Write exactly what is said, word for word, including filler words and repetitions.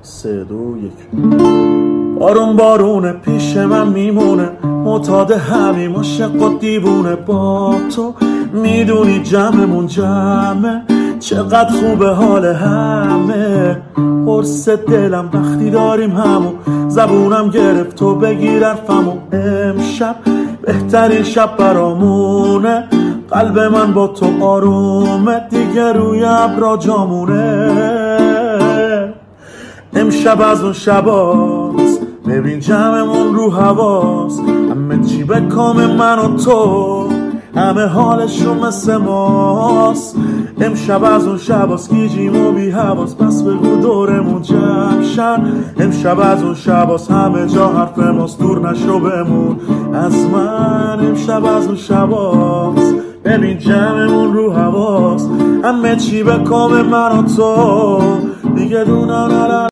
سه دو یک. بارون بارونه پیش من میمونه، معتاد همیم عاشق و دیوونه. با تو میدونی جمعمون جمعه، چقدر خوبه حال همه. قرص دلم وقتی داریم همون، زبونم گرفت تو بگیر حرفمو. امشب بهترین شب برامونه، قلب من با تو آرومه، دیگه روی ابرا جامونه. امشب از اون شباست، ببین جمعمون رو هواست، همه چی به کام من و تو، همه حالشون مثل ماست. امشب از اون شباست، گیجیم و بی حواست، بس بگو دورمون جمع شن. امشب از اون شباست، همه جا حرف ماست، دور نشو بمون از من. امشب از اون شباست، ببین جمعمون رو هواست، همه چی به کام من و تو، دیگه دو نا نا نا.